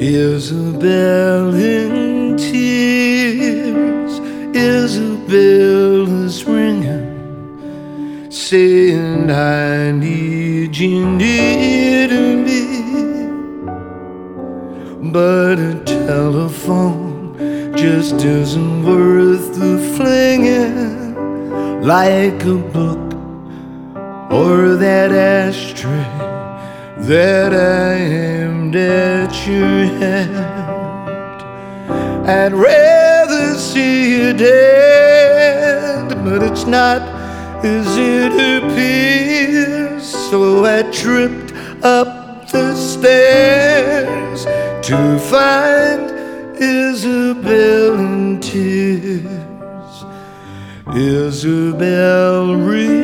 Isabel in tears, Isabel is ringing, saying I need you near to me. But a telephone just isn't worth the flinging, like a book or that ashtray that I aimed at your head. I'd rather see you dead, but it's not as it appears. So I tripped up the stairs to find Isabel in tears. Isabel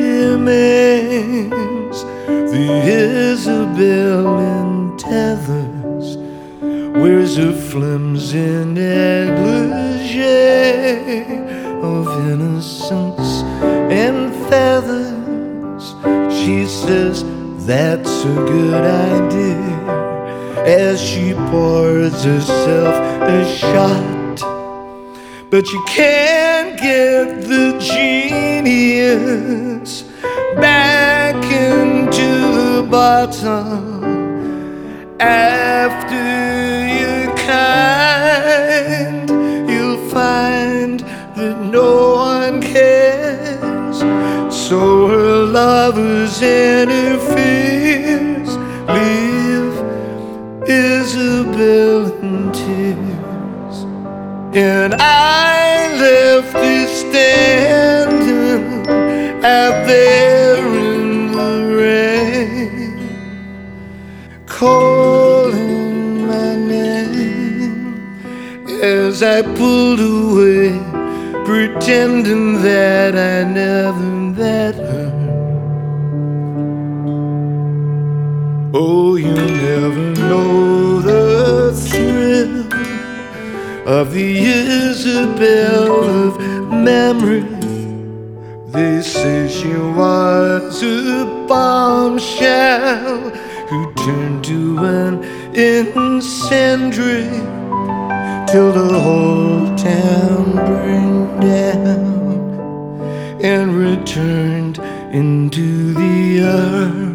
remains, the Isabel in tethers, wears a flimsy negligee of innocence and feathers. She says that's a good idea as she pours herself a shot, but you can't get the genius back into the bottle after you're kind. You'll find that no one cares, so her lovers and her fears leave Isabel in tears. And I left her standing out there in the rain, calling my name as I pulled away, pretending that I never met her. Oh, you never know the thrill of the Isabel of memory. They say she was a bombshell who turned to an incendiary till the whole town burned down and returned into the earth.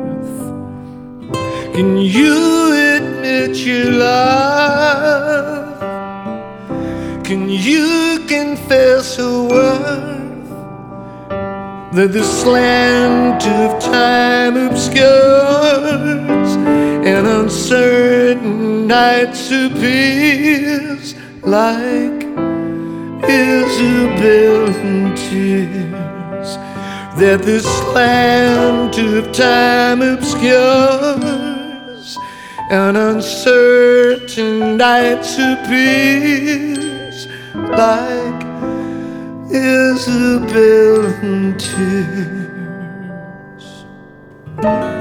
Can you admit your love? Can you confess her worth? That the slant of time obscures and uncertain nights appears like Isabel in tears. That the slant of time obscures and uncertain nights appears like Isabel in tears.